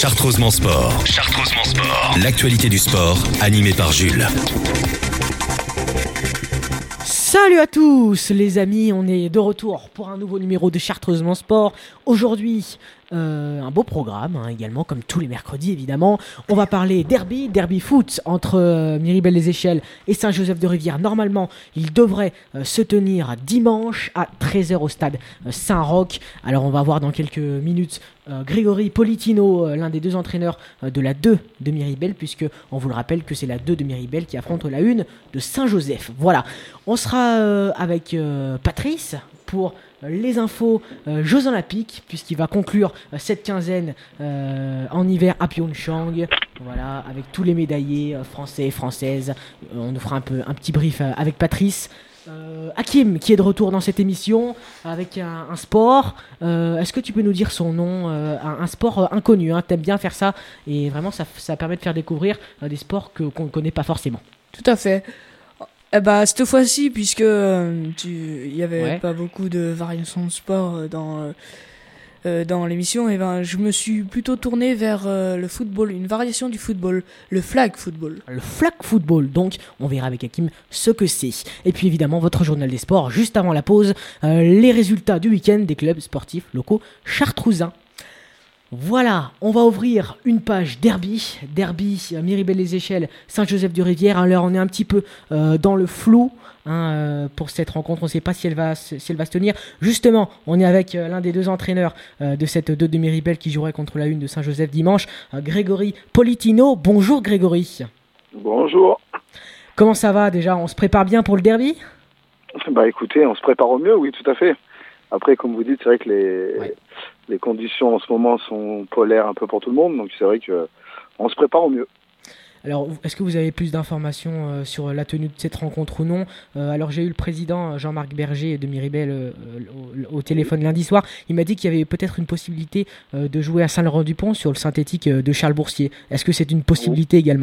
Chartreusement Sport. L'actualité du sport, animée par Jules. Salut à tous les amis, on est de retour pour un nouveau numéro de Chartreusement Sport. Aujourd'hui, un beau programme également, comme tous les mercredis évidemment. On va parler derby foot entre Miribel-les-Échelles et Saint-Joseph-de-Rivière. Normalement, il devrait se tenir dimanche à 13h au stade Saint-Roch. Alors on va voir dans quelques minutes Grégory Politino, l'un des deux entraîneurs de la 2 de Miribel, puisque on vous le rappelle que c'est la 2 de Miribel qui affronte la 1 de Saint-Joseph. Voilà, on sera avec Patrice pour les infos Jeux Olympiques, puisqu'il va conclure cette quinzaine en hiver à Pyeongchang. Voilà, avec tous les médaillés français et françaises. On nous fera un petit brief avec Patrice. Hakim qui est de retour dans cette émission avec un sport. Est-ce que tu peux nous dire son nom, un sport inconnu, t'aimes bien faire ça et vraiment ça permet de faire découvrir des sports qu'on ne connaît pas forcément. Tout à fait. Cette fois-ci, puisque il y avait pas beaucoup de variations de sport dans l'émission, je me suis plutôt tourné vers le football, une variation du football, le flag football. Le flag football, donc on verra avec Hakim ce que c'est. Et puis évidemment votre journal des sports, juste avant la pause, les résultats du week-end des clubs sportifs locaux chartreusins. Voilà, on va ouvrir une page derby Miribel-les-Échelles, Saint-Joseph-de-Rivière. Alors on est un petit peu dans le flou pour cette rencontre, on ne sait pas si elle va se tenir. Justement, on est avec l'un des deux entraîneurs de cette 2 de Miribel qui jouerait contre la 1 de Saint-Joseph dimanche, Grégory Politino. Bonjour Grégory. Bonjour. Comment ça va déjà ? On se prépare bien pour le derby ? Écoutez, on se prépare au mieux, oui, tout à fait. Après, comme vous dites, c'est vrai que les conditions en ce moment sont polaires un peu pour tout le monde, donc c'est vrai qu'on se prépare au mieux. Alors, est-ce que vous avez plus d'informations sur la tenue de cette rencontre ou non ? Alors, j'ai eu le président Jean-Marc Berger de Miribel au téléphone lundi soir. Il m'a dit qu'il y avait peut-être une possibilité de jouer à Saint-Laurent-du-Pont sur le synthétique de Charles Boursier. Est-ce que c'est une possibilité également ?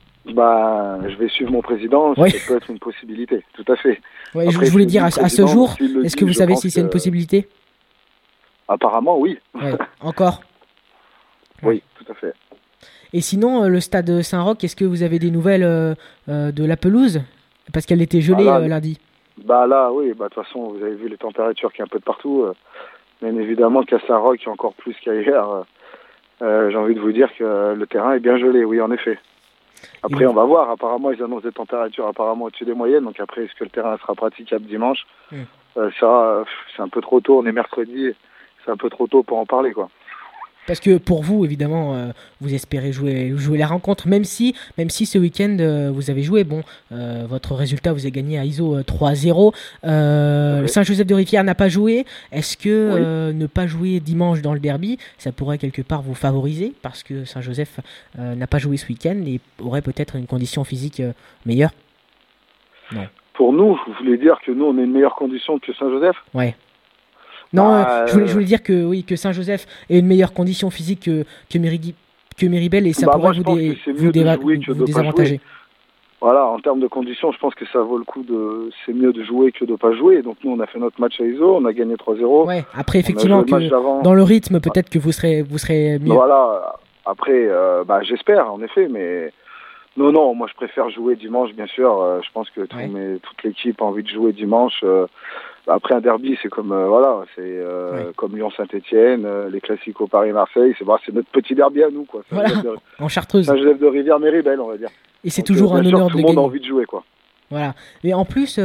Je vais suivre mon président, ça peut être une possibilité, tout à fait. Ouais, après, je voulais dire, à ce jour, est-ce que vous savez si c'est une possibilité ? Apparemment, oui. Ouais. Encore ? Oui, tout à fait. Et sinon, le stade Saint-Roch, est-ce que vous avez des nouvelles de la pelouse ? Parce qu'elle était gelée lundi. Oui, de toute façon, vous avez vu les températures qu'il y a un peu de partout. Bien évidemment qu'à Saint-Roch, encore plus qu'ailleurs, j'ai envie de vous dire que le terrain est bien gelé, oui, en effet. Après, on va voir. Apparemment, ils annoncent des températures au-dessus des moyennes. Donc après, est-ce que le terrain sera praticable dimanche ? Ça, c'est un peu trop tôt. On est mercredi. C'est un peu trop tôt pour en parler, quoi. Parce que pour vous, évidemment, vous espérez jouer la rencontre, même si ce week-end, vous avez joué. Votre résultat, vous avez gagné à ISO 3-0. Saint-Joseph-de-Rivière n'a pas joué. Est-ce que ne pas jouer dimanche dans le derby, ça pourrait quelque part vous favoriser ? Parce que Saint-Joseph n'a pas joué ce week-end et aurait peut-être une condition physique meilleure ? Non. Pour nous, vous voulez dire que nous, on a une meilleure condition que Saint-Joseph ? Ouais. Non, je voulais dire que Saint-Joseph ait une meilleure condition physique que Miribel et ça pourrait vous désavantager. Voilà, en termes de conditions, je pense que ça vaut le coup c'est mieux de jouer que de pas jouer. Donc nous, on a fait notre match à ISO, on a gagné 3-0. Ouais, après effectivement, dans le rythme, peut-être que vous serez mieux. Voilà, après, j'espère, en effet, mais... Non, moi je préfère jouer dimanche, bien sûr. Je pense que toute l'équipe a envie de jouer dimanche. Après un derby, c'est comme comme Lyon-Saint-Etienne, les classicos Paris-Marseille. C'est notre petit derby à nous, quoi. En Chartreuse. Saint-Joseph-de-Rivière, Miribel, on va dire. Et c'est toujours un honneur de le gagner. Tout le monde a envie de jouer, quoi. Voilà. Et en plus,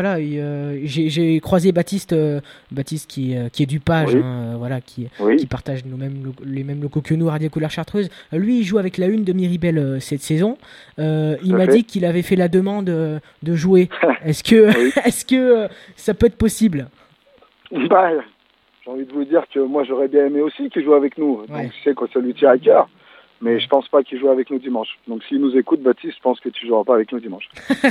j'ai croisé Baptiste qui est du Page, qui partage les mêmes locaux que nous, Radio Couleur Chartreuse. Lui, il joue avec la 1 de Miribel cette saison. Il m'a dit qu'il avait fait la demande de jouer. Est-ce que ça peut être possible ? J'ai envie de vous dire que moi, j'aurais bien aimé aussi qu'il joue avec nous. Donc, je sais que ça lui tient à cœur. Mais je pense pas qu'il joue avec nous dimanche. Donc s'il nous écoute, Baptiste, je pense que tu joueras pas avec nous dimanche.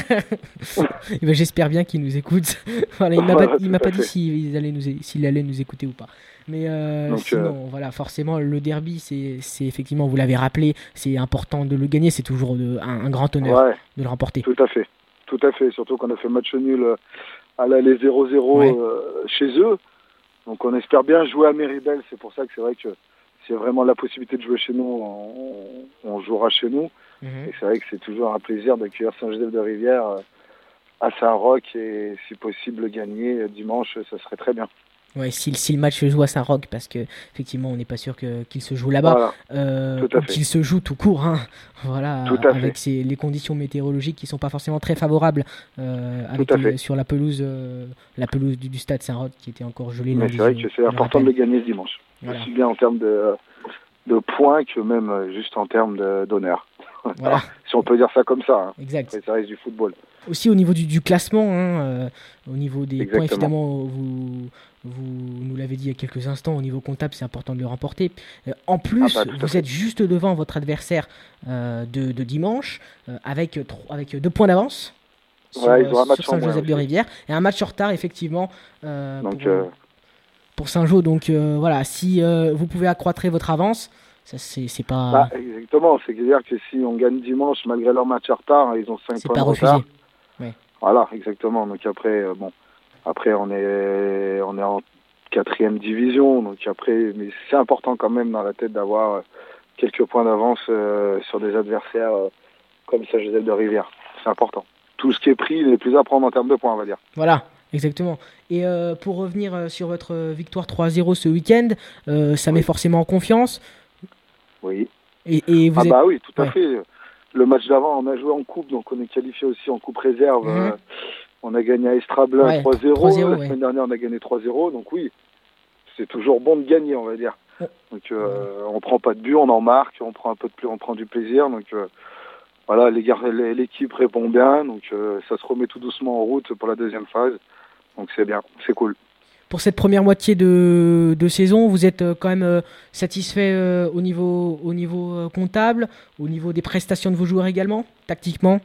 J'espère bien qu'il nous écoute. Voilà, il m'a pas dit s'il allait nous écouter ou pas. Mais sinon, forcément, le derby, c'est effectivement, vous l'avez rappelé, c'est important de le gagner. C'est toujours un grand honneur de le remporter. Tout à fait. Surtout qu'on a fait match nul à l'aller 0-0 chez eux. Donc on espère bien jouer à Miribel. C'est pour ça que c'est vrai que s'il y a vraiment la possibilité de jouer chez nous, on jouera chez nous. Et c'est vrai que c'est toujours un plaisir d'accueillir Saint-Joseph-de-Rivière à Saint-Roch et si possible gagner dimanche, ça serait très bien. Ouais, si le match se joue à Saint-Roch, parce que effectivement on n'est pas sûr qu'il se joue là-bas, ou qu'il se joue tout court, hein. Voilà, avec les conditions météorologiques qui sont pas forcément très favorables, sur la pelouse du stade Saint-Roch qui était encore gelée. Mais c'est vrai que c'est important de le gagner ce dimanche, aussi bien en termes de points que même juste en termes d'honneur. Voilà. Si on peut dire ça comme ça. Hein. Exact. Mais ça reste du football. Aussi au niveau du classement, hein, au niveau des points, évidemment, vous nous l'avez dit il y a quelques instants, au niveau comptable, c'est important de le remporter. En plus, vous êtes juste devant votre adversaire de dimanche, avec 2 points d'avance sur Saint-Joseph-de-Rivière, et un match en retard, effectivement, pour Saint-Jean. Donc voilà, si vous pouvez accroître votre avance, ça c'est pas... exactement, c'est-à-dire que si on gagne dimanche, malgré leur match en retard, ils ont 5 points de retard. Ouais. Voilà, exactement. Donc après, après on est en 4e division, donc après, mais c'est important quand même dans la tête d'avoir quelques points d'avance sur des adversaires comme Saint-Joseph-de-Rivière. C'est important. Tout ce qui est pris n'est plus à prendre en termes de points, on va dire. Voilà, exactement. Et pour revenir sur votre victoire 3-0 ce week-end, ça met forcément en confiance. Oui. Et vous oui, tout à fait. Le match d'avant, on a joué en coupe, donc on est qualifié aussi en coupe réserve. On a gagné à Estrablin 3-0. La semaine dernière, on a gagné 3-0. Donc oui, c'est toujours bon de gagner, on va dire. Donc on prend pas de but, on en marque, on prend un peu de plus, on prend du plaisir. Donc voilà, l'équipe répond bien. Donc ça se remet tout doucement en route pour la deuxième phase. Donc c'est bien, c'est cool. Pour cette première moitié de saison, vous êtes quand même satisfait au niveau comptable, au niveau des prestations de vos joueurs également, tactiquement?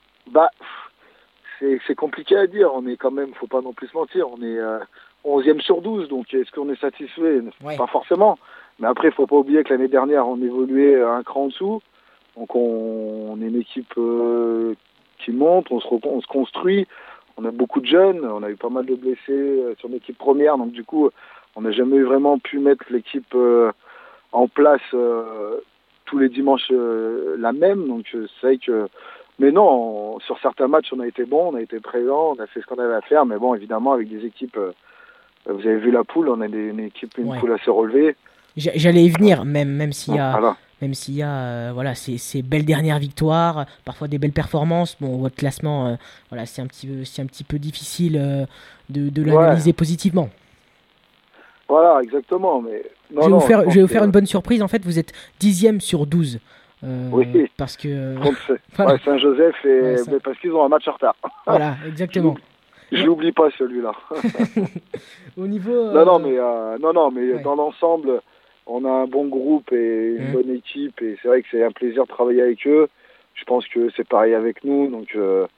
C'est compliqué à dire. On est quand même, faut pas non plus se mentir, on est 11e sur 12, donc est-ce qu'on est satisfait? Pas forcément. Mais après, il faut pas oublier que l'année dernière, on évoluait un cran en dessous. Donc on est une équipe qui monte, on se construit. On a beaucoup de jeunes, on a eu pas mal de blessés sur l'équipe première, donc du coup, on n'a jamais vraiment pu mettre l'équipe en place tous les dimanches la même. Donc c'est vrai que, mais non, sur certains matchs, on a été bon, on a été présent, on a fait ce qu'on avait à faire. Mais bon, évidemment, avec des équipes, vous avez vu la poule, on a une poule assez relevée. J'allais y venir, même s'il y a. Même s'il y a ces belles dernières victoires, parfois des belles performances, votre classement, c'est un petit peu difficile de l'analyser positivement. Voilà, exactement. Mais je vais vous faire une bonne surprise. En fait, vous êtes 10e sur 12. Oui. Parce que Saint-Joseph, mais parce qu'ils ont un match en retard. Voilà, exactement. Je l'oublie pas celui-là. Au niveau. Mais dans l'ensemble. On a un bon groupe et une bonne équipe et c'est vrai que c'est un plaisir de travailler avec eux. Je pense que c'est pareil avec nous. Donc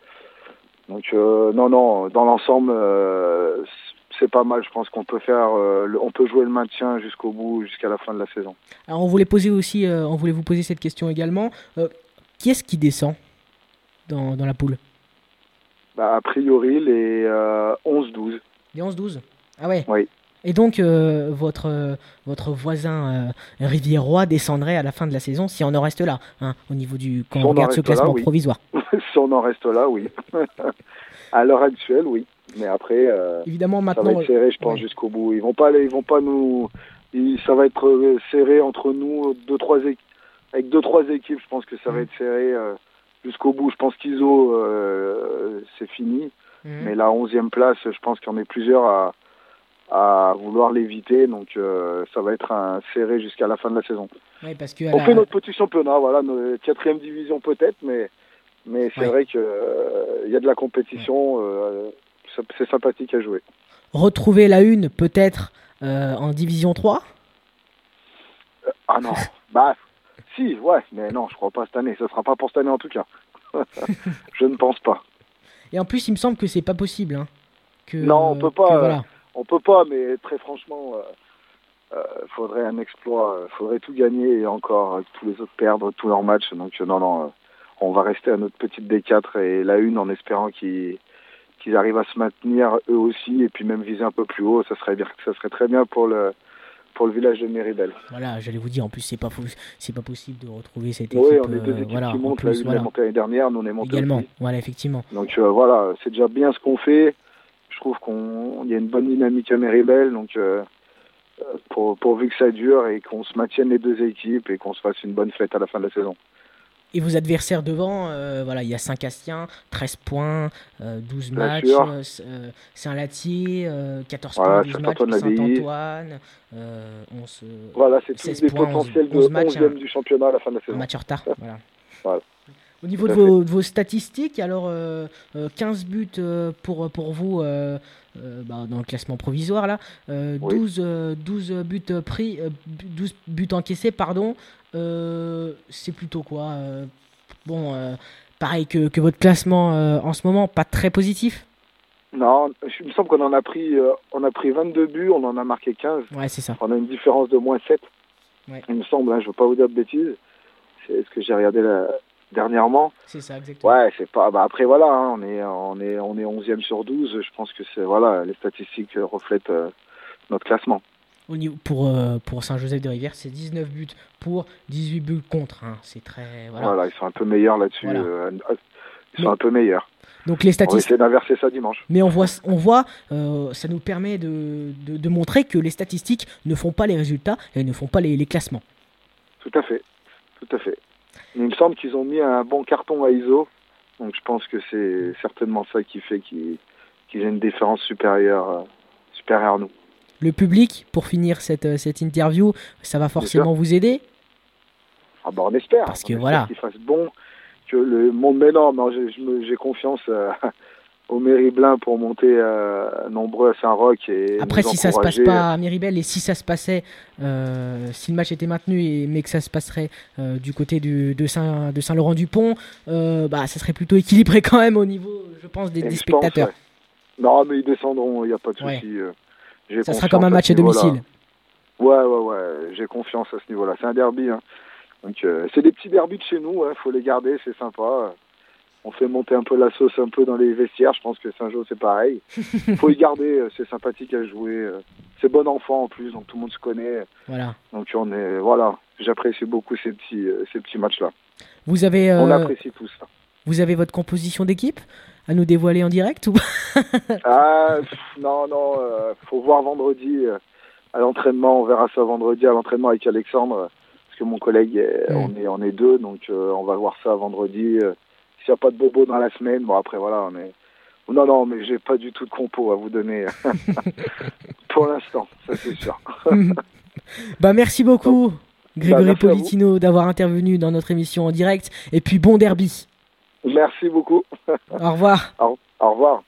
dans l'ensemble, c'est pas mal. Je pense qu'on peut on peut jouer le maintien jusqu'au bout, jusqu'à la fin de la saison. Alors on voulait vous poser cette question également. Qui est-ce qui descend dans la poule? A priori, les 11-12. Les 11-12 ? Ah ouais. Oui. Et donc, votre voisin Riviérois descendrait à la fin de la saison si on en reste là, hein, au niveau quand on regarde ce classement provisoire. Si on en reste là, oui. À l'heure actuelle, oui. Mais après, évidemment, maintenant, ça va être serré, je pense, jusqu'au bout. Ils vont pas nous. Ça va être serré entre nous, avec 2-3 équipes. Je pense que ça va être serré jusqu'au bout. Je pense qu'ISO, c'est fini. Mais la 11e place, je pense qu'il y en a plusieurs à vouloir l'éviter, donc ça va être serré jusqu'à la fin de la saison. Oui, parce que on fait notre petit championnat, voilà, notre 4e division peut-être, mais c'est vrai que y a de la compétition, c'est sympathique à jouer. Retrouver la une peut-être en division 3 ? Ah non, si, ouais, mais non, je crois pas cette année, ce sera pas pour cette année en tout cas. Je ne pense pas. Et en plus, il me semble que c'est pas possible, hein, non, on peut pas. On peut pas, mais très franchement, faudrait un exploit, faudrait tout gagner et encore tous les autres perdre tous leurs matchs. Donc on va rester à notre petite D4 et la une en espérant qu'ils arrivent à se maintenir eux aussi et puis même viser un peu plus haut. Ça serait très bien pour pour le village de Méribel. Voilà, j'allais vous dire, en plus, c'est pas possible de retrouver cette équipe. Oui, on est deux équipes qui montent. Là, une est montée l'année dernière, nous on est montés également. Aussi. Voilà, effectivement. Donc voilà, c'est déjà bien ce qu'on fait. Je trouve qu'il y a une bonne dynamique à Méribel, donc pourvu que ça dure et qu'on se maintienne les deux équipes et qu'on se fasse une bonne fête à la fin de la saison. Et vos adversaires devant, voilà, il y a Saint-Castien, 13 points, 12 bien matchs, Saint-Latier, 14 points, 12 matchs, Saint-Antoine, voilà, c'est tous des potentiels de 11e du championnat à la fin de la saison. Un match en retard, voilà. Voilà. Au niveau de vos statistiques, alors 15 buts pour vous dans le classement provisoire, là, 12 buts pris, 12 buts encaissés, pardon. C'est plutôt quoi pareil que votre classement en ce moment, pas très positif? Non, il me semble qu'on en a pris 22 buts, on en a marqué 15. Ouais, c'est ça. On a une différence de moins 7. Ouais. Il me semble, je ne veux pas vous dire de bêtises. C'est ce que j'ai regardé dernièrement. C'est ça, exactement. Ouais, c'est pas. Après voilà, on est 11e sur 12. Je pense que les statistiques reflètent notre classement. Pour Saint-Joseph-de-Rivière, c'est 19 buts pour, 18 buts contre. Hein. C'est très. Voilà, ils sont un peu meilleurs là-dessus. Voilà. Ils sont un peu meilleurs. Donc les statistiques. On va essayer d'inverser ça dimanche. Mais on voit, ça nous permet de montrer que les statistiques ne font pas les résultats et ne font pas les classements. Tout à fait. Il me semble qu'ils ont mis un bon carton à ISO, donc je pense que c'est certainement ça qui fait qu'ils aient une différence supérieure à nous. Le public, pour finir cette interview, ça va forcément vous aider? On espère. Parce que voilà. Qu'il fasse bon, que le monde. Mais non, j'ai confiance au Méribelin pour monter nombreux à Saint-Roch. Et après, si ça se passe pas à Méribel et si ça se passait, si le match était maintenu mais que ça se passerait du côté de Saint-Laurent-du-Pont, ça serait plutôt équilibré quand même au niveau, je pense, des spectateurs. Ouais. Non, mais ils descendront, il n'y a pas de souci. Ça sera comme un match à domicile. Ouais, j'ai confiance à ce niveau-là. C'est un derby. Hein. Donc, c'est des petits derbys de chez nous, faut les garder, c'est sympa. On fait monter un peu la sauce un peu dans les vestiaires. Je pense que Saint-Jean, c'est pareil. Faut y garder, c'est sympathique à jouer. C'est bon enfant en plus, donc tout le monde se connaît. Voilà. Donc j'apprécie beaucoup ces petits matchs-là. On apprécie tout ça. Vous avez votre composition d'équipe à nous dévoiler en direct ou Non, faut voir vendredi à l'entraînement. On verra ça vendredi à l'entraînement avec Alexandre, parce que mon collègue, on est deux, donc on va voir ça vendredi. S'il n'y a pas de bobo dans la semaine, après voilà, on est. Non, mais j'ai pas du tout de compo à vous donner pour l'instant, ça c'est sûr. Merci beaucoup, Grégory Politino, d'avoir intervenu dans notre émission en direct. Et puis bon derby. Merci beaucoup. Au revoir. Au revoir.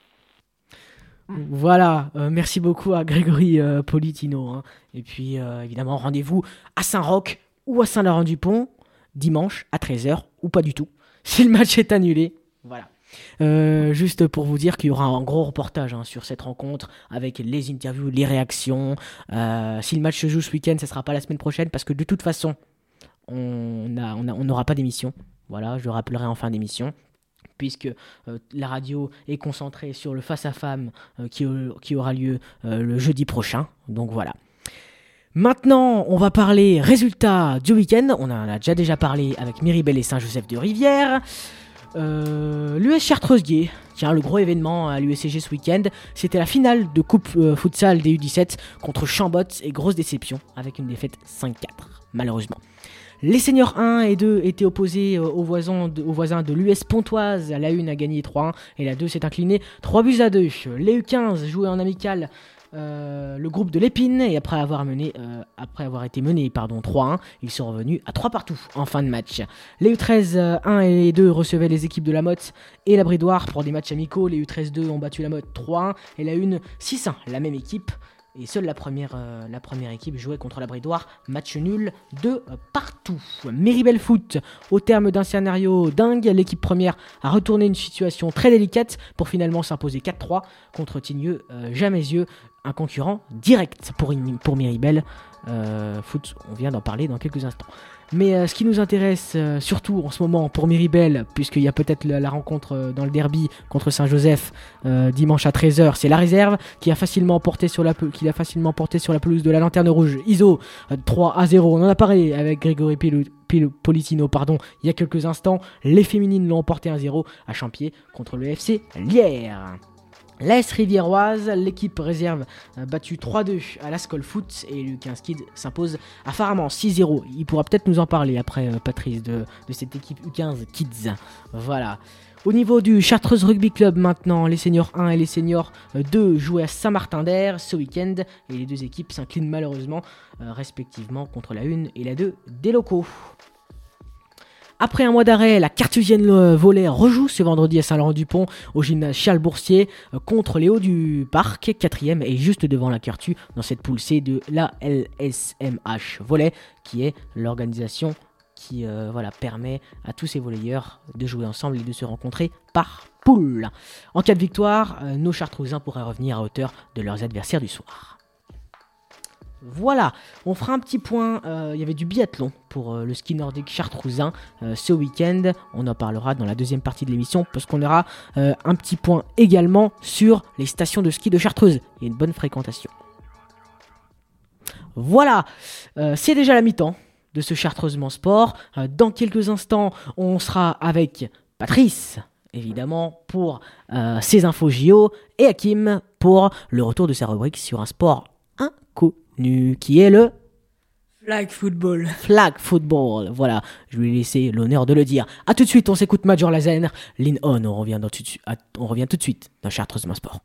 Voilà, merci beaucoup à Grégory Politino. Hein. Et puis évidemment, rendez-vous à Saint-Roch ou à Saint-Laurent-du-Pont dimanche à 13h ou pas du tout. Si le match est annulé, voilà. Juste pour vous dire qu'il y aura un gros reportage sur cette rencontre avec les interviews, les réactions. Si le match se joue ce week-end, ça ne sera pas la semaine prochaine parce que de toute façon, on n'aura pas d'émission. Voilà, je le rappellerai en fin d'émission. Puisque la radio est concentrée sur le face-à-femme qui aura lieu le jeudi prochain. Donc voilà. Maintenant, on va parler résultats du week-end. On en a déjà parlé avec Méribel et Saint-Joseph-de-Rivière. L'US Chartreuse-Guay, le gros événement à l'USCG ce week-end, c'était la finale de Coupe Futsal des U17 contre Chambot et grosse déception avec une défaite 5-4, malheureusement. Les seniors 1 et 2 étaient opposés aux voisins de l'US Pontoise. La 1 a gagné 3-1 et la 2 s'est inclinée 3-2. Les U15 jouaient en amical le groupe de l'Épine et après avoir été menés 3-1, ils sont revenus à 3-3 en fin de match. Les U13 1 et 2 recevaient les équipes de la Motte et la Bridoire pour des matchs amicaux. Les U13 2 ont battu la Motte 3-1 et la 1 6-1, la même équipe. Et seule la première équipe jouait contre la Bridoire, match nul de partout. Méribel Foot, au terme d'un scénario dingue, l'équipe première a retourné une situation très délicate pour finalement s'imposer 4-3 contre Tigneux Jamaisieux. un concurrent direct pour Miribel Foot. On vient d'en parler dans quelques instants. Mais ce qui nous intéresse surtout en ce moment pour Miribel, puisqu'il y a peut-être la rencontre dans le derby contre Saint-Joseph dimanche à 13h, c'est la réserve qui a facilement porté sur la pelouse de la Lanterne Rouge. ISO 3-0, on en a parlé avec Grégory Politino, il y a quelques instants. Les féminines l'ont emporté 1-0 à Champier contre le FC Lierre. L'AS Riviéroise, l'équipe réserve battue 3-2 à l'Ascol Foot et le 15 Kids s'impose à Faraman 6-0. Il pourra peut-être nous en parler après, Patrice, de cette équipe U15 Kids. Voilà. Au niveau du Chartreuse Rugby Club maintenant, les seniors 1 et les seniors 2 jouaient à Saint-Martin-d'Air ce week-end et les deux équipes s'inclinent malheureusement respectivement contre la 1 et la 2 des locaux. Après un mois d'arrêt, la Carthusienne Volley rejoue ce vendredi à Saint-Laurent-du-Pont au gymnase Charles-Boursier contre les Hauts-du-Parc, 4e et juste devant la Carthu dans cette poule C de la LSMH Volley, qui est l'organisation qui permet à tous ces volleyeurs de jouer ensemble et de se rencontrer par poule. En cas de victoire, nos Chartrousins pourraient revenir à hauteur de leurs adversaires du soir. Voilà, on fera un petit point, il y avait du biathlon pour le ski nordique chartrousin ce week-end, on en parlera dans la deuxième partie de l'émission parce qu'on aura un petit point également sur les stations de ski de Chartreuse, il y a une bonne fréquentation. Voilà, c'est déjà la mi-temps de ce Chartreusement Sport, dans quelques instants on sera avec Patrice évidemment pour ses infos JO et Hakim pour le retour de sa rubrique sur un sport inconnu qui est le Flag Football. Flag Football, voilà, je lui ai laissé l'honneur de le dire. A tout de suite, on s'écoute Major Lazen, Lean On, on revient tout de suite dans Chartreusement Sport.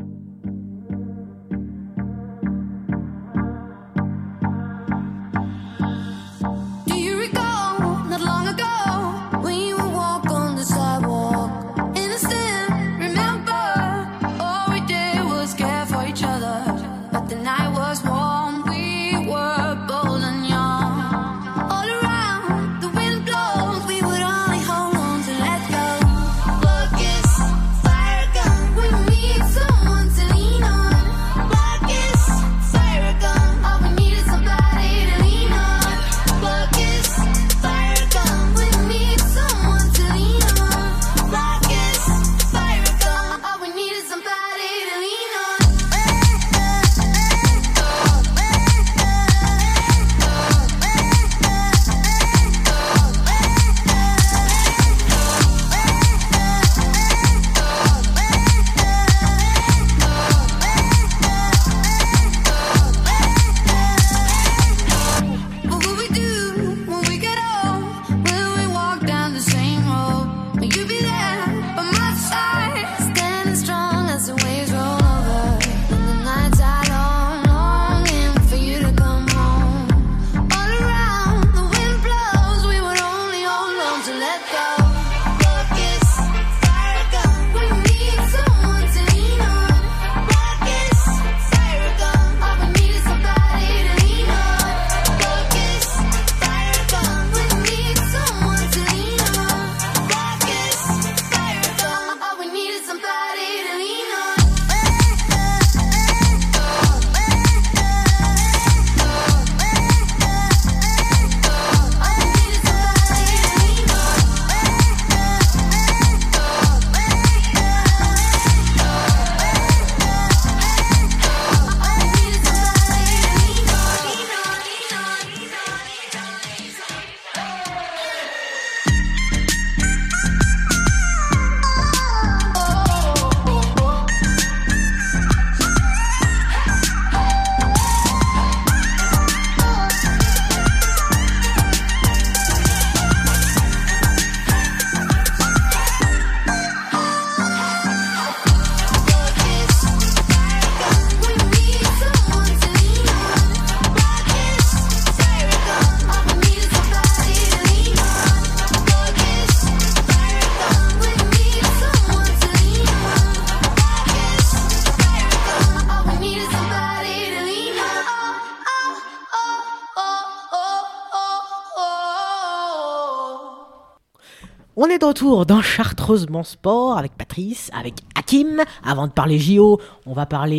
On est de retour dans Chartreusement Sport avec Patrice, avec Hakim. Avant de parler JO, on va parler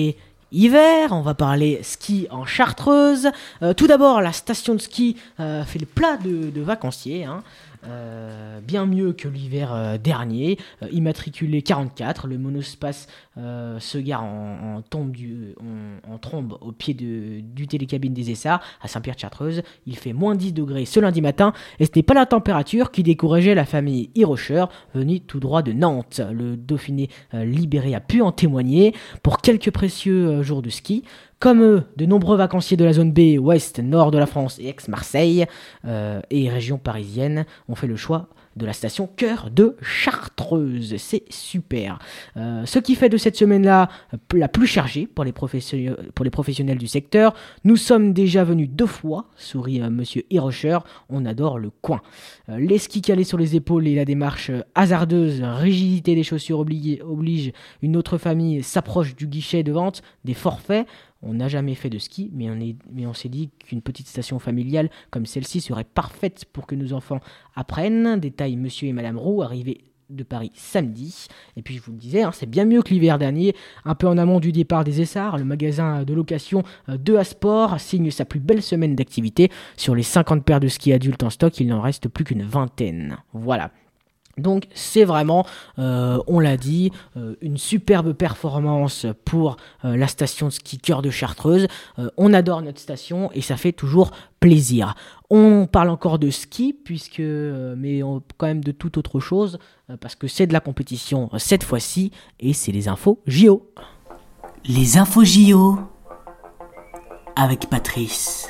hiver, on va parler ski en Chartreuse. Tout d'abord, la station de ski fait le plat de vacanciers, hein. Bien mieux que l'hiver dernier. Immatriculé 44, le monospace se gare en trombe au pied du télécabine des Essarts à Saint-Pierre-de-Chartreuse. Il fait moins 10 degrés ce lundi matin et ce n'est pas la température qui décourageait la famille Hirocher venue tout droit de Nantes. Le Dauphiné libéré a pu en témoigner pour quelques précieux jours de ski. Comme eux, de nombreux vacanciers de la zone B, ouest, nord de la France et ex-Marseille et région parisienne ont fait le choix de la station Cœur de Chartreuse. C'est super. Ce qui fait de cette semaine-là la plus chargée pour les professionnels du secteur. Nous sommes déjà venus 2 fois, sourit Monsieur Hirocher. On adore le coin. Les skis calés sur les épaules et la démarche hasardeuse, rigidité des chaussures oblige une autre famille s'approche du guichet de vente des forfaits. On n'a jamais fait de ski, mais on s'est dit qu'une petite station familiale comme celle-ci serait parfaite pour que nos enfants apprennent. Détail Monsieur et Madame Roux, arrivés de Paris samedi. Et puis je vous le disais, hein, c'est bien mieux que l'hiver dernier. Un peu en amont du départ des Essarts, le magasin de location de Asport signe sa plus belle semaine d'activité. Sur les 50 paires de skis adultes en stock, il n'en reste plus qu'une vingtaine. Voilà. Donc c'est vraiment, on l'a dit, une superbe performance pour la station de ski Cœur de Chartreuse. On adore notre station et ça fait toujours plaisir. On parle encore de ski, mais quand même de toute autre chose, parce que c'est de la compétition cette fois-ci et c'est les infos JO. Les infos JO avec Patrice.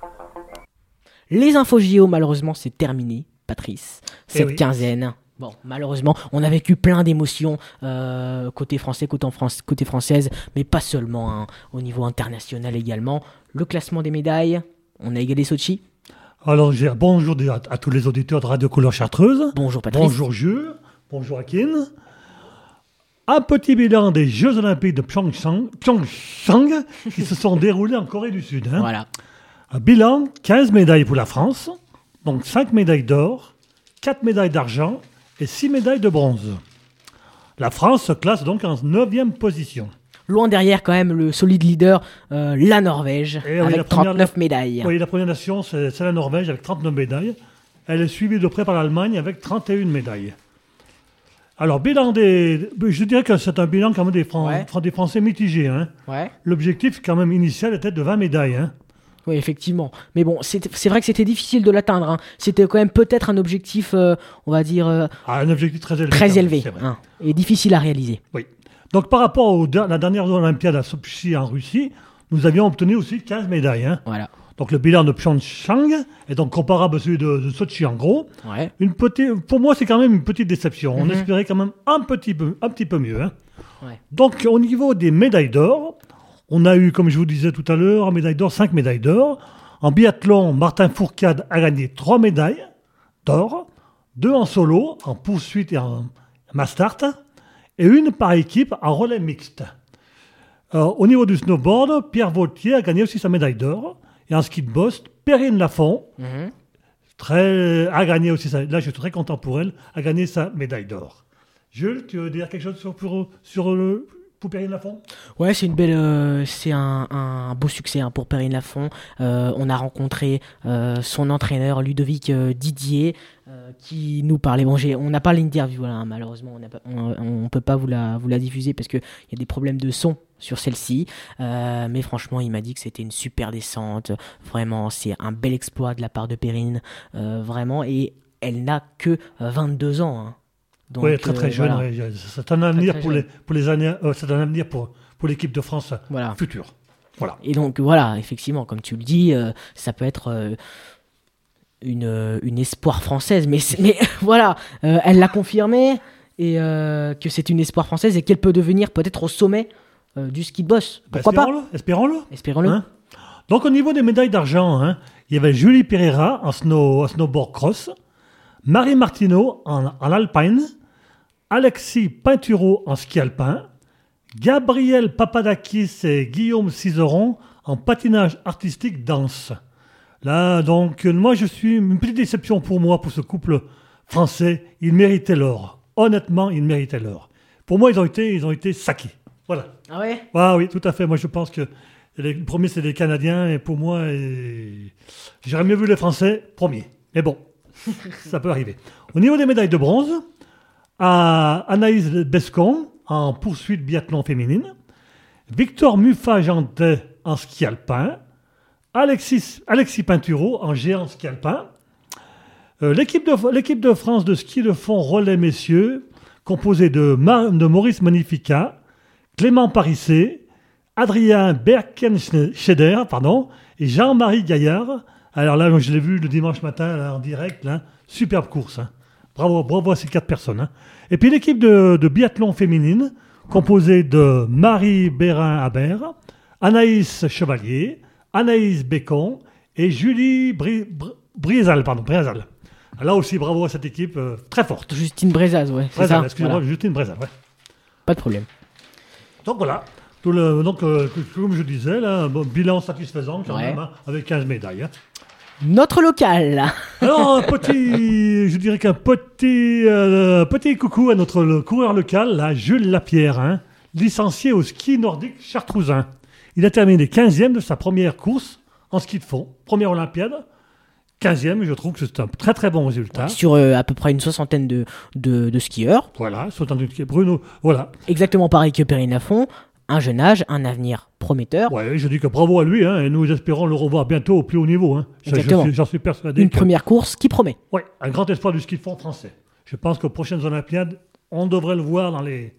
Les infos JO, malheureusement, c'est terminé, Patrice. Cette quinzaine. Bon, malheureusement, on a vécu plein d'émotions côté français, côté française, mais pas seulement, hein, au niveau international également. Le classement des médailles, on a égalé Sochi. Alors, bonjour à tous les auditeurs de Radio Couleur Chartreuse. Bonjour Patrice. Bonjour Jules. Bonjour Akin. Un petit bilan des Jeux Olympiques de Pyeongchang qui se sont déroulés en Corée du Sud. Hein. Voilà. Un bilan, 15 médailles pour la France, donc 5 médailles d'or, 4 médailles d'argent et 6 médailles de bronze. La France se classe donc en 9e position. Loin derrière quand même le solide leader, la Norvège, avec 39 médailles. Oui, la première nation, c'est la Norvège avec 39 médailles. Elle est suivie de près par l'Allemagne avec 31 médailles. Alors, je dirais que c'est un bilan quand même des Français mitigés. Hein. Ouais. L'objectif quand même initial était de 20 médailles. Hein. Oui, effectivement. Mais bon, c'est vrai que c'était difficile de l'atteindre. Hein. C'était quand même peut-être un objectif, on va dire... un objectif très élevé. Très élevé, hein, et difficile à réaliser. Oui. Donc par rapport à la dernière Olympiade à Sochi en Russie, nous avions obtenu aussi 15 médailles. Hein. Voilà. Donc le bilan de Pyeongchang est donc comparable à celui de Sochi en gros. Ouais. Pour moi, c'est quand même une petite déception. On espérait quand même un petit peu mieux. Hein. Ouais. Donc au niveau des médailles d'or, on a eu, comme je vous disais tout à l'heure, en médaille d'or, 5 médailles d'or. En biathlon, Martin Fourcade a gagné 3 médailles d'or, 2 en solo, en poursuite et en mass start, et 1 par équipe en relais mixte. Au niveau du snowboard, Pierre Vautier a gagné aussi sa médaille d'or. Et en ski de boss, Perrine Lafont a gagné aussi là je suis très content pour elle, a gagné sa médaille d'or. Jules, tu veux dire quelque chose pour Perrine Lafont ? Ouais, c'est un beau succès hein, pour Perrine Lafont. On a rencontré son entraîneur Ludovic Didier qui nous parlait. Bon, on n'a pas l'interview là, hein, malheureusement, on peut pas vous la diffuser parce que il y a des problèmes de son sur celle-ci. Mais franchement, il m'a dit que c'était une super descente. Vraiment, c'est un bel exploit de la part de Perrine, vraiment. Et elle n'a que 22 ans. Hein. Donc, oui, très jeune. voilà. Ouais. C'est un avenir pour les années. C'est un avenir pour l'équipe de France future. Voilà. Et donc voilà, effectivement, comme tu le dis, ça peut être une espoir française, mais voilà, elle l'a confirmé et que c'est une espoir française et qu'elle peut devenir peut-être au sommet du ski de boss. Pourquoi pas ? Espérons-le. Hein. Donc au niveau des médailles d'argent, hein, il y avait Julie Pereira en snowboard cross, Marie Martineau en alpine, Alexis Pinturo en ski alpin, Gabriel Papadakis et Guillaume Cizeron en patinage artistique danse. Là, donc, moi, je suis une petite déception pour moi, pour ce couple français. Ils méritaient l'or. Honnêtement, ils méritaient l'or. Pour moi, ils ont été saqués. Voilà. Ah ouais. Ah oui, tout à fait. Moi, je pense que le premier, c'est les Canadiens. Et pour moi, j'aurais mieux vu les Français premier. Mais bon, ça peut arriver. Au niveau des médailles de bronze, Anaïs Bescon en poursuite biathlon féminine, Victor Muffat-Gentet en ski alpin, Alexis Pinturo en géant ski alpin, l'équipe de France de ski de fond relais messieurs, composée de Maurice Magnifica, Clément Parisset, Adrien Berkenschneider, et Jean-Marie Gaillard. Alors là, je l'ai vu le dimanche matin là, en direct, là, superbe course. Hein. Bravo à ces 4 personnes. Hein. Et puis l'équipe de biathlon féminine, composée de Marie Bérin-Habert, Anaïs Chevalier, Anaïs Bécon et Julie Briezal. Là aussi, bravo à cette équipe très forte. Justine Brezaz, ouais. C'est Brezal, ça. excusez-moi, Voilà. Justine Brezal, ouais. Pas de problème. Donc voilà. Comme je disais, là, un bilan satisfaisant quand même, hein, avec 15 médailles. Hein. Notre local. Alors, je dirais qu'un petit coucou à notre coureur local, là, Jules Lapierre, hein, licencié au ski nordique chartrousin. Il a terminé 15e de sa première course en ski de fond, première Olympiade. 15e, je trouve que c'est un très très bon résultat. Sur à peu près une 60aine de skieurs. Voilà, Bruno, voilà. Exactement pareil que Perrine Lafont. Un jeune âge, un avenir prometteur. Ouais, je dis que bravo à lui, hein, et nous espérons le revoir bientôt au plus haut niveau. Hein. Exactement. J'en suis persuadé. Une première course qui promet. Oui, un grand espoir du ski de fond français. Je pense qu'aux prochaines Olympiades, on devrait le voir dans les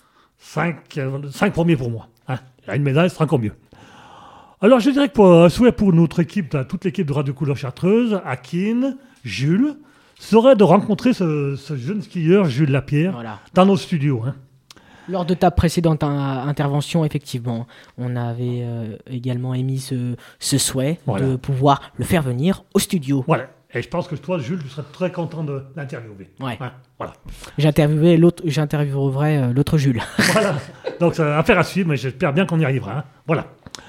5 premiers pour moi. Hein. Il a une médaille, ce sera encore mieux. Alors, je dirais que un souhait pour notre équipe, toute l'équipe de Radio Couleur Chartreuse, Akin, Jules, serait de rencontrer ce jeune skieur, Jules Lapierre, Voilà. dans nos studios. Hein. Lors de ta précédente intervention, effectivement, on avait également émis ce souhait de pouvoir le faire venir au studio. Voilà. Et je pense que toi, Jules, tu serais très content de l'interviewer. Ouais. Hein, voilà. J'interviewerai l'autre Jules. Voilà. Donc, c'est affaire à suivre, mais j'espère bien qu'on y arrivera. Hein. Voilà.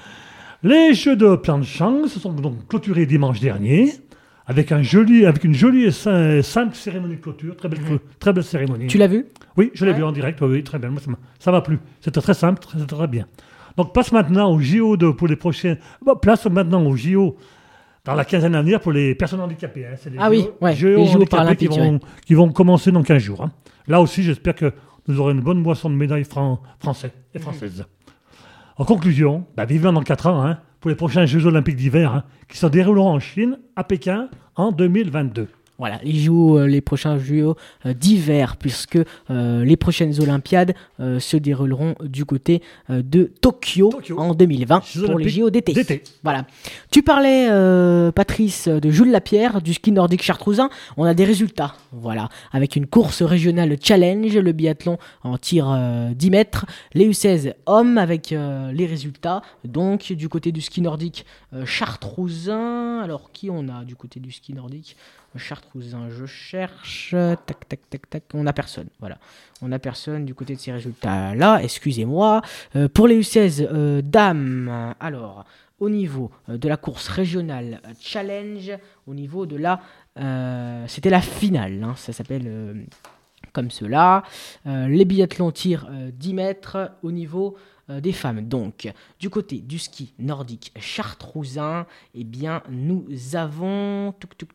Les Jeux de Pyeongchang se sont donc clôturés dimanche dernier avec une jolie et simple cérémonie de clôture. Très belle cérémonie. Tu l'as vu ? Oui, je l'ai vu en direct. Oui, très bien. Ça m'a plu. C'était très simple, très bien. Donc, place maintenant aux JO pour les prochains. Place maintenant aux JO dans la quinzaine à venir pour les personnes handicapées. Hein. C'est les JO paralympiques qui vont commencer dans 15 jours. Hein. Là aussi, j'espère que nous aurons une bonne moisson de médailles français et françaises. En conclusion, vivement dans 4 ans pour les prochains Jeux Olympiques d'hiver qui se dérouleront en Chine, à Pékin, en 2022. Voilà, les prochains JO d'hiver, puisque les prochaines Olympiades se dérouleront du côté de Tokyo en 2020 pour les JO d'été. Voilà. Tu parlais, Patrice, de Jules Lapierre, du ski nordique chartrousin. On a des résultats, voilà, avec une course régionale challenge, le biathlon en tir 10 mètres, les U16 hommes avec les résultats. Donc, du côté du ski nordique chartrousin, alors qui on a du côté du ski nordique chartrousin, je cherche, tac, on n'a personne, voilà. On n'a personne du côté de ces résultats-là, excusez-moi. Pour les U16 dames, alors, au niveau de la course régionale challenge, au niveau de c'était la finale, ça s'appelle comme cela. Les biathlons tir 10 mètres au niveau des femmes. Donc, du côté du ski nordique chartrousin, eh bien, nous avons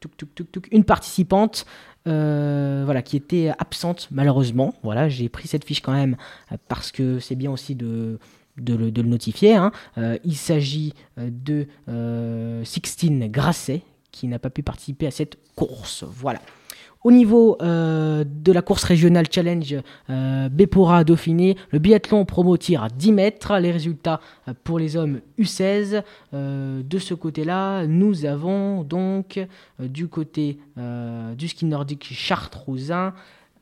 une participante qui était absente malheureusement. Voilà, j'ai pris cette fiche quand même parce que c'est bien aussi de le notifier. Il s'agit de Sixtine Grasset qui n'a pas pu participer à cette course. Voilà. Au niveau de la course régionale challenge Bépora Dauphiné, le biathlon promo tir à 10 mètres. Les résultats pour les hommes U16. De ce côté-là, nous avons donc du côté du ski nordique chartrousin.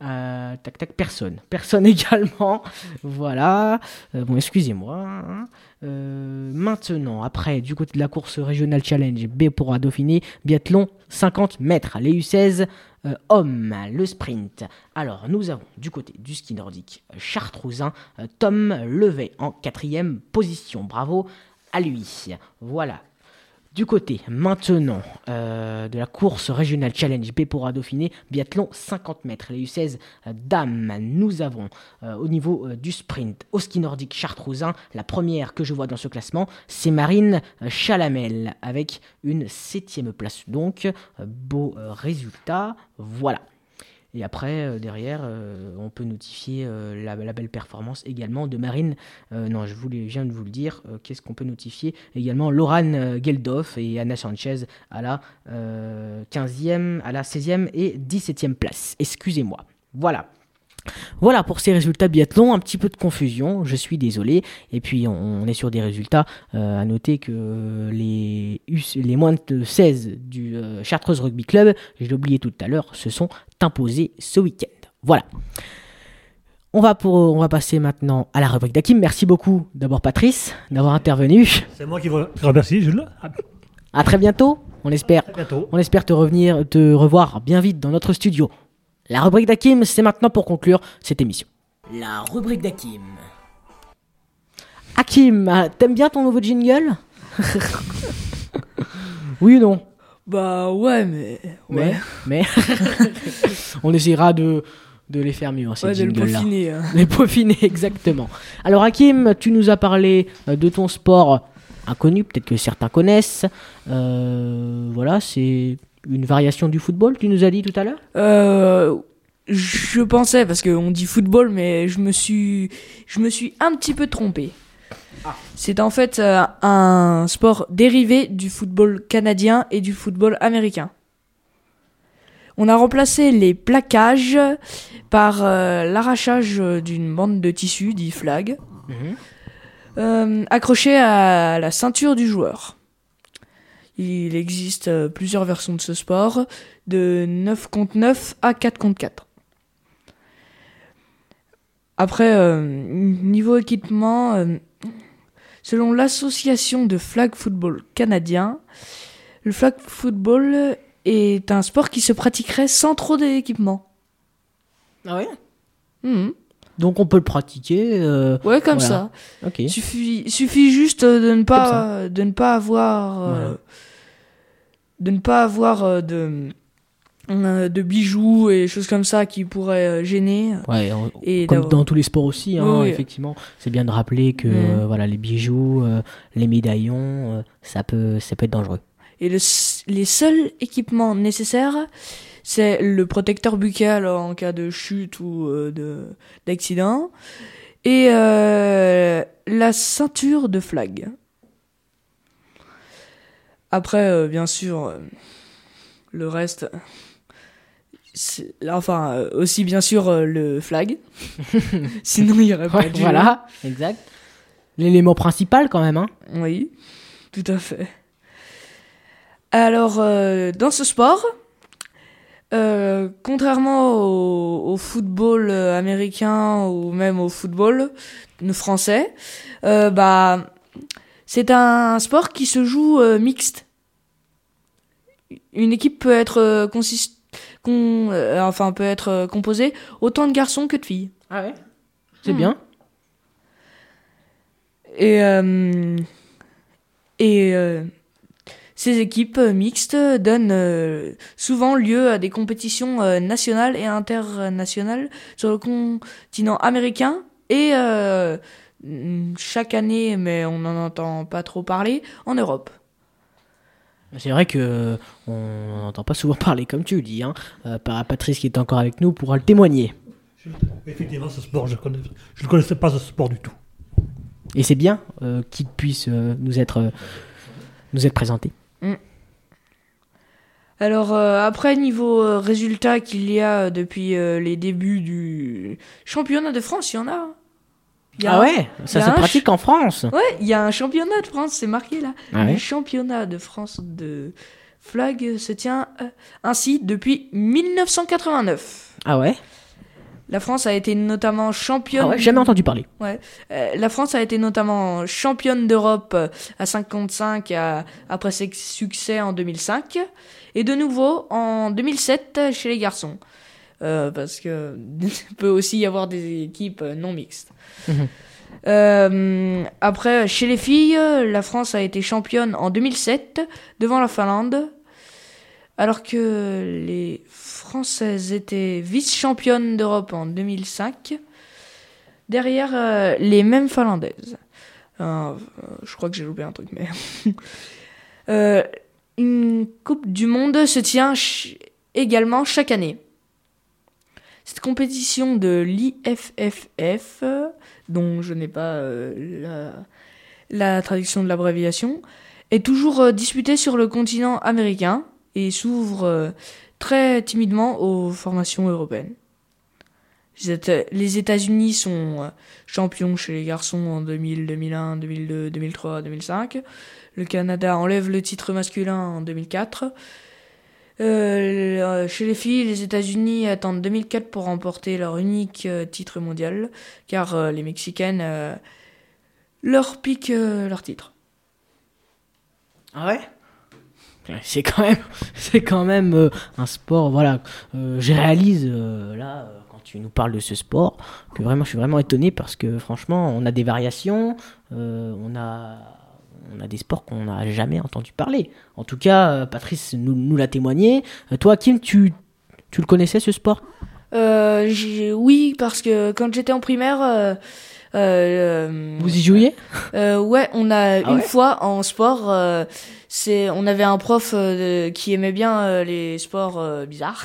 Personne également. Voilà. Excusez-moi. Maintenant, après, du côté de la course régionale challenge Bépora Dauphiné, biathlon 50 mètres. Les U16 hommes, le sprint. Alors, nous avons du côté du ski nordique chartrousin, Tom Levet en 4e position. Bravo à lui. Voilà. Du côté maintenant de la course régionale Challenge Bepora Dauphiné, biathlon 50 mètres, les U16 dames, nous avons au niveau du sprint au ski nordique chartrousin, la première que je vois dans ce classement, c'est Marine Chalamel avec une 7e place. Donc, beau résultat, voilà. Et après, derrière, on peut notifier la belle performance également de Marine. Je viens de vous le dire. Qu'est-ce qu'on peut notifier également? Laurane Geldof et Anna Sanchez à la 15e, à la 16e et 17e place. Excusez-moi. Voilà pour ces résultats biathlon, un petit peu de confusion, je suis désolé. Et puis on est sur des résultats, à noter que les moins de 16 du Chartreuse Rugby Club, je l'ai oublié tout à l'heure, se sont imposés ce week-end. Voilà. On va passer maintenant à la rubrique d'Hakim. Merci beaucoup d'abord Patrice d'avoir intervenu. C'est moi qui vous remercie, Jules. À très bientôt, on espère. On espère te revoir bien vite dans notre studio. La rubrique d'Hakim, c'est maintenant pour conclure cette émission. La rubrique d'Hakim. Hakim, t'aimes bien ton nouveau jingle? Oui ou non? Bah ouais, mais... On essaiera de les faire mieux, ces jingles-là. De le peaufiner. Les peaufiner, exactement. Alors Hakim, tu nous as parlé de ton sport inconnu, peut-être que certains connaissent. Voilà, c'est... une variation du football, tu nous as dit tout à l'heure? Je pensais, parce qu'on dit football, mais je me suis un petit peu trompé. C'est en fait un sport dérivé du football canadien et du football américain. On a remplacé les plaquages par l'arrachage d'une bande de tissu, dit flag, accrochée à la ceinture du joueur. Il existe plusieurs versions de ce sport, de 9 contre 9 à 4 contre 4. Après, niveau équipement, selon l'association de flag football canadien, le flag football est un sport qui se pratiquerait sans trop d'équipement. Ah ouais? Donc on peut le pratiquer. Ouais, comme voilà. ça. Ok. Suffit juste de ne pas avoir de bijoux et choses comme ça qui pourraient gêner. Ouais, comme dans tous les sports aussi, oui. effectivement. C'est bien de rappeler que voilà, les bijoux, les médaillons, ça peut être dangereux. Et les seuls équipements nécessaires, c'est le protecteur buccal en cas de chute ou d'accident et la ceinture de flag. Après, bien sûr, le reste, aussi bien sûr le flag. Sinon, il n'y aurait pas de jeu. Voilà, exact. L'élément principal quand même, hein. Oui, tout à fait. Alors, dans ce sport, contrairement au football américain ou même au football français, c'est un sport qui se joue mixte. Une équipe peut être composée autant de garçons que de filles. Ah ouais. C'est bien. Et ces équipes mixtes donnent souvent lieu à des compétitions nationales et internationales sur le continent américain et chaque année, mais on n'en entend pas trop parler, en Europe. C'est vrai que on n'entend pas souvent parler, comme tu le dis. Patrice qui est encore avec nous pourra le témoigner. Effectivement, ce sport, je ne connaissais pas ce sport du tout. Et c'est bien qu'il puisse nous être présenté. Alors après, niveau résultats qu'il y a depuis les débuts du championnat de France, il y en a. Ça se pratique en France. Ouais, il y a un championnat de France, c'est marqué là. Ah ouais. Le championnat de France de flag se tient ainsi depuis 1989. Ah ouais. La France a été notamment championne... Ah ouais, jamais entendu parler. Ouais. La France a été notamment championne d'Europe à 55 après ses succès en 2005 et de nouveau en 2007 chez les garçons. Parce que peut aussi y avoir des équipes non mixtes. Après, chez les filles, la France a été championne en 2007 devant la Finlande, alors que les Françaises étaient vice-championnes d'Europe en 2005, derrière les mêmes Finlandaises. Je crois que j'ai loupé un truc, mais... une Coupe du Monde se tient également chaque année. Cette compétition de l'IFFF, dont je n'ai pas la traduction de l'abréviation, est toujours disputée sur le continent américain et s'ouvre très timidement aux formations européennes. Les États-Unis sont champions chez les garçons en 2000, 2001, 2002, 2003, 2005. Le Canada enlève le titre masculin en 2004. Chez les filles, les États-Unis attendent 2004 pour remporter leur unique titre mondial, car les Mexicaines leur piquent leur titre. Ah ouais ? C'est quand même un sport, voilà. Je réalise là, quand tu nous parles de ce sport, que vraiment, je suis vraiment étonné parce que franchement, on a des variations, on a des sports qu'on n'a jamais entendu parler. En tout cas, Patrice nous l'a témoigné. Toi, Kim, tu le connaissais ce sport ? Oui, parce que quand j'étais en primaire... vous y jouiez ? Ouais, on a une fois en sport, on avait un prof qui aimait bien les sports bizarres.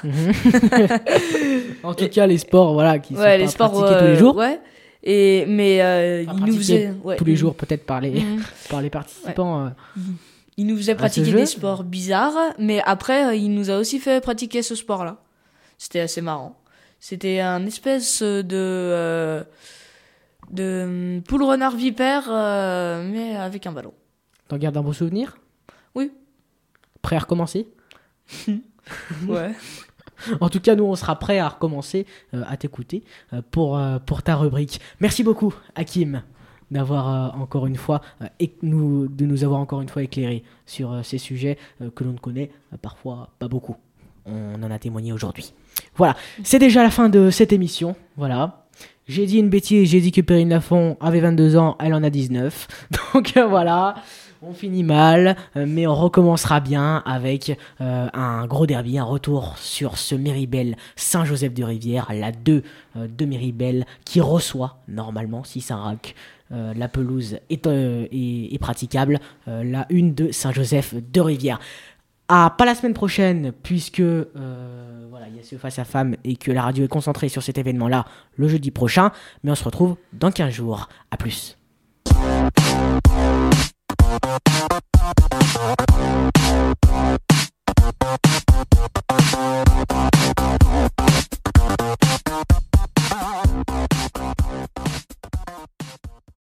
En tout cas, les sports, voilà, qui sont pas les sports, pratiqués tous les jours. Ouais. Il nous faisait tous les jours peut-être par les participants. Il nous faisait pratiquer des sports bizarres, mais après il nous a aussi fait pratiquer ce sport-là. C'était assez marrant. C'était un espèce de poule renard vipère, mais avec un ballon. T'en gardes un beau souvenir ? Oui. Prêt à recommencer ? Ouais. En tout cas, nous, on sera prêts à recommencer à t'écouter pour ta rubrique. Merci beaucoup, Hakim, d'avoir encore une fois de nous avoir encore une fois éclairé sur ces sujets que l'on ne connaît parfois pas beaucoup. On en a témoigné aujourd'hui. Voilà, c'est déjà la fin de cette émission. Voilà. J'ai dit une bêtise, j'ai dit que Perrine Lafont avait 22 ans, elle en a 19. Donc voilà. On finit mal, mais on recommencera bien avec un gros derby, un retour sur ce Méribel Saint-Joseph-de-Rivière, la 2 de Méribel, qui reçoit normalement, si ça la pelouse est praticable, la 1 de Saint-Joseph-de-Rivière. Pas la semaine prochaine, puisque voilà, il y a ce face à femme et que la radio est concentrée sur cet événement-là le jeudi prochain, mais on se retrouve dans 15 jours. À plus.